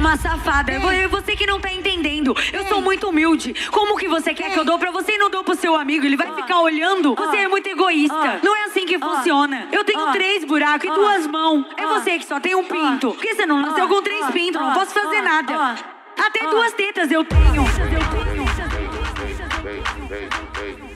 uma safada. Você que não tá entendendo. Eu sou muito humilde. Como que você quer que eu dou pra você e não dou pro seu amigo? Ele vai ficar olhando? Você é muito egoísta. Não é assim que funciona. Eu tenho 3 buracos e 2 mãos. É você que só tem um pinto. Por que você não nasceu com 3 pintos? Não posso fazer nada. Até 2 tetas eu tenho.